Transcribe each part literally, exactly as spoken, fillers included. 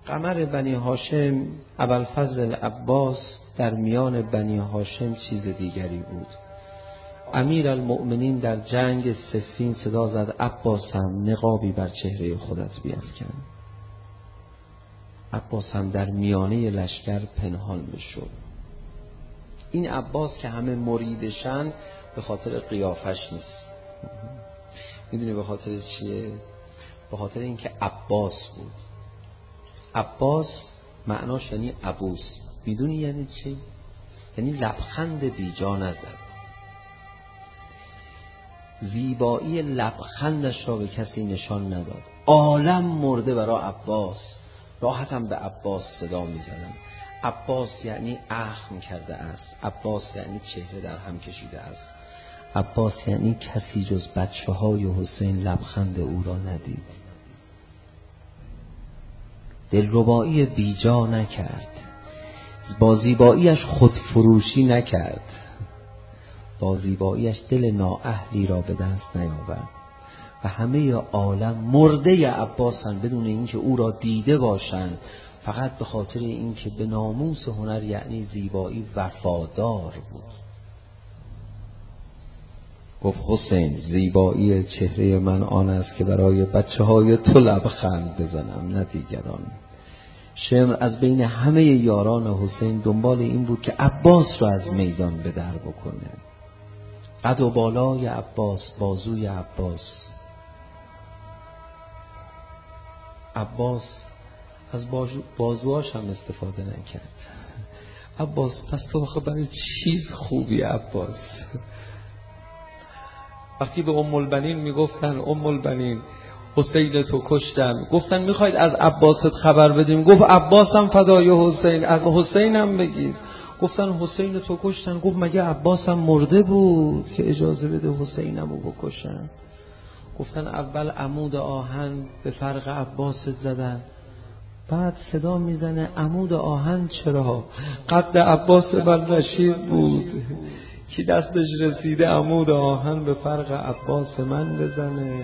قمر بنی هاشم ابوالفضل العباس در میان بنی هاشم چیز دیگری بود. امیر المؤمنین در جنگ صفین صدا زد عباسم نقابی بر چهره خودت بیفکن. عباس هم در میانه لشکر پنهان بشد. این عباس که همه مریدشن به خاطر قیافش نیست. میدونی به خاطر چیه؟ به خاطر اینکه عباس بود. عباس معناش یعنی عبوس. میدونی یعنی چی؟ یعنی لبخند بیجا نزد. زیبایی لبخندش را به کسی نشان نداد. عالم مرده برای عباس، راحتم به عباس صدا میزنم. عباس یعنی اخم کرده است. عباس یعنی چهره در هم کشیده است. عباس یعنی کسی جز بچه های حسین لبخند او را ندید. دلربایی بیجا نکرد. با زیباییش خودفروشی نکرد. با زیباییش دل نااهلی را به دست نیاورد. و همه عالم مرده عباسن بدون اینکه او را دیده باشند، فقط به خاطر اینکه به ناموس هنر یعنی زیبایی وفادار بود. گفت حسین زیبایی چهره من آن است که برای بچه های تو لبخند بزنم نه دیگران. شمر از بین همه یاران حسین دنبال این بود که عباس را از میدان به در بکنه. قد و بالای عباس، بازوی عباس. عباس از بازو بازوهاش هم استفاده نکرد. عباس پس تو آخه برای چیز خوبی عباس؟ وقتی به ام البنین میگفتن ام البنین حسین تو کشتن، گفتن میخواید از عباست خبر بدیم؟ گفت عباسم فدای حسین، از حسینم بگید. گفتن حسین تو کشتن. گفت مگه عباسم مرده بود که اجازه بده حسینمو بکشن؟ گفتن اول عمود آهن به فرق عباست زدن، بعد صدا میزنه عمود آهن چرا؟ قد عباس بن رشید بود کی دستش رسیده عمود آهن به فرق عباس من بزنه.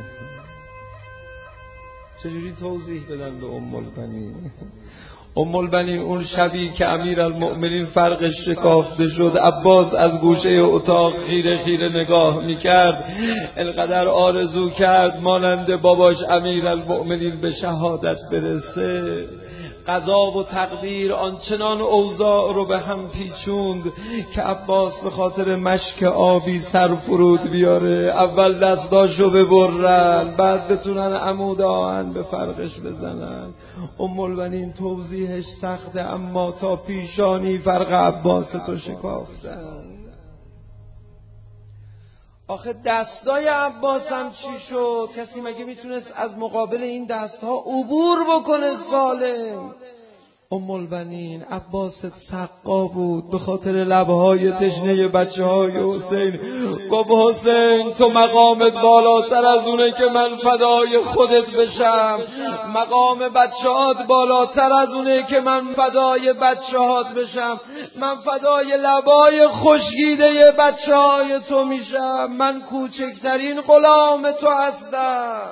چجوری توضیح بدن به ام البنین؟ ام البنین اون شبی که امیر المؤمنین فرقش شکافته شد، عباس از گوشه اتاق خیره خیره نگاه میکرد، انقدر آرزو کرد مانند باباش امیر المؤمنین به شهادت برسه. قضا و تقدیر آنچنان اوضاع رو به هم پیچوند که عباس به خاطر مشک آبی سر فرود بیاره. اول دستاشو ببرن، بعد بتونن عمود آهن به فرقش بزنن. ام البنین توضیحش سخته، اما تا پیشانی فرق عباس تو شکافتن. آخه دستای عباس هم چی شد؟ کسی مگه میتونست از مقابل این دستها عبور بکنه سالم؟ ام البنین عباست سقا بود به خاطر لبهای تشنه بچه های حسین. گفت حسین تو مقامت بالاتر از اونه که من فدای خودت بشم. مقام بچهات بالاتر از اونه که من فدای بچهات بشم. من فدای لبای خوشگیده بچه های تو میشم. من کوچکترین غلام تو هستم.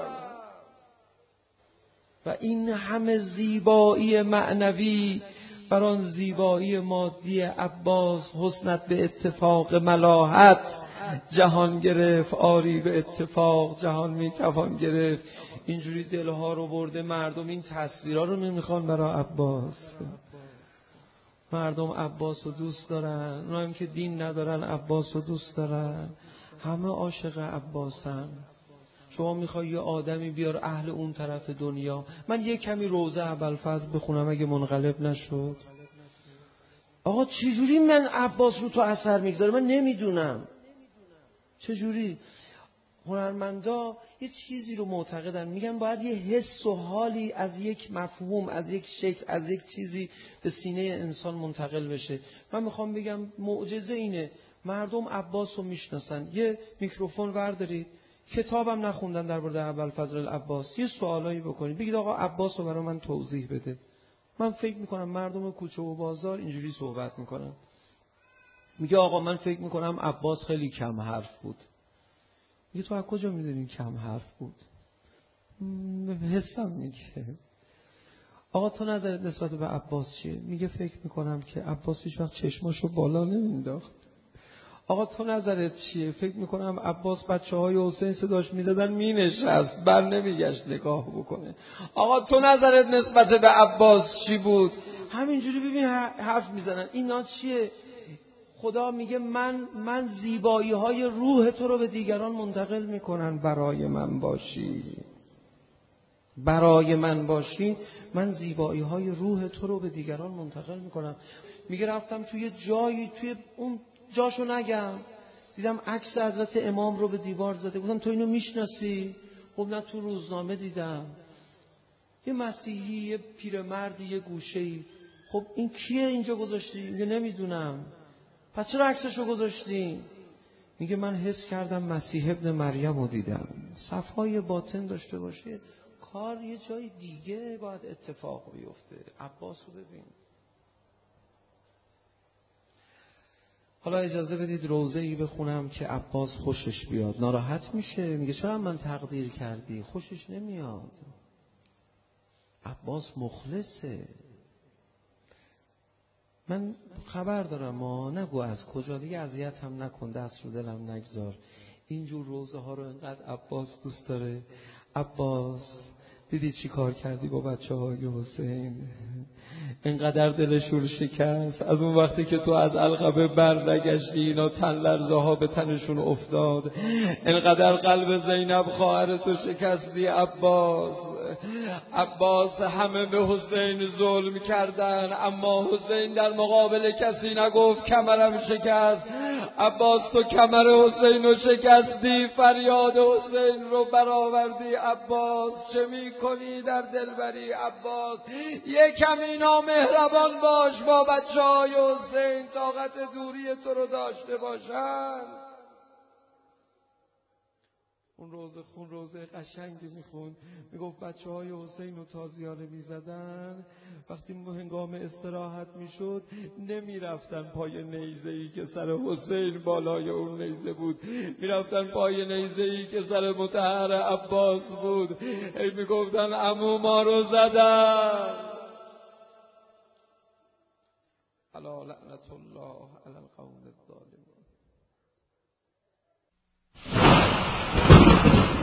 و این همه زیبایی معنوی بر آن زیبایی مادی عباس، حسنت به اتفاق ملاحت جهان گرفت. آری به اتفاق جهان میتوان گرفت. اینجوری دلها رو برده. مردم این تصویرها رو نمیخوان برای عباس. مردم عباس رو دوست دارن، اونها هم که دین ندارن عباس رو دوست دارن. همه عاشق عباسن. شما میخوای یه آدمی بیار اهل اون طرف دنیا. من یه کمی روضه ابوالفضل بخونم اگه منقلب نشد. آقا چجوری من عباس رو تو اثر میگذاره؟ من نمیدونم چجوری. هنرمندا یه چیزی رو معتقدن، میگن باید یه حس و حالی از یک مفهوم، از یک شکل، از یک چیزی به سینه انسان منتقل بشه. من میخوام بگم معجزه اینه مردم عباس رو میشناسن. یه میکروفون وردارید، کتابم نخوندن درباره ابوالفضل العباس، یه سوالایی بکنید، بگید آقا عباس رو برای من توضیح بده. من فکر میکنم مردم کوچه و بازار اینجوری صحبت میکنن. میگه آقا من فکر میکنم عباس خیلی کم حرف بود. میگه تو از کجا میدونی کم حرف بود؟ حسم میگه. آقا تو نظرت نسبت به عباس چیه؟ میگه فکر میکنم که عباس هیچ وقت چشماشو بالا نمینداخت. آقا تو نظرت چیه؟ فکر میکنم عباس بچه های حسین صداش میزدن مینشست بر نمیگشت نگاه بکنه. آقا تو نظرت نسبت به عباس چی بود؟ همینجوری ببین حرف میزنن. اینا چیه؟ خدا میگه من من زیبایی های روح تو رو به دیگران منتقل میکنن. برای من باشی، برای من باشی، من زیبایی های روح تو رو به دیگران منتقل میکنم. میگه رفتم توی جایی، توی اون جاشو نگم، دیدم عکس حضرت امام رو به دیوار زده. گفتم تو اینو میشناسی؟ خب نه تو روزنامه دیدم. یه مسیحی، یه پیرمردی، یه گوشه‌ای. خب این کیه اینجا گذاشتی؟ میگه نمیدونم. پس چرا عکسشو گذاشتی؟ میگه من حس کردم مسیح ابن مریم رو دیدم. صفای باطن داشته باشه، کار یه جای دیگه باید اتفاق بیفته. عباس رو ببین. حالا اجازه بدید روضه‌ای بخونم که عباس خوشش بیاد. ناراحت میشه، میگه چرا من تقدیر کردی؟ خوشش نمیاد. عباس مخلصه. من خبر دارم، ما نگو از کجا، دیگه اذیت هم نکن، دست رو دلم نگذار. اینجور روزه ها رو انقدر عباس دوست داره. عباس دیدی چی کار کردی با بچه های حسین؟ انقدر دلشون شکست. از اون وقتی که تو از القبه بر نگشتی اینا تن لرزه ها به تنشون افتاد. انقدر قلب زینب خواهر تو شکستی عباس. عباس همه به حسین ظلم کردن، اما حسین در مقابل کسی نگفت کمرم شکست. عباس تو کمر حسین رو شکستی، فریاد حسین رو برآوردی. عباس چه میکنی در دلبری؟ عباس یک کمی نامهربان باش با بچه های حسین، طاقت دوری تو رو داشته باشن. اون روزه خون روزه قشنگی میخوند، میگفت بچه های حسین رو تازیانه میزدن، وقتی هنگام استراحت میشد نمیرفتن پای نیزه‌ای که سر حسین بالای اون نیزه بود، میرفتن پای نیزه‌ای که سر مطهر عباس بود. ای میگفتن عمو ما رو زدن. الا لعنت الله علی القوم الظالمین.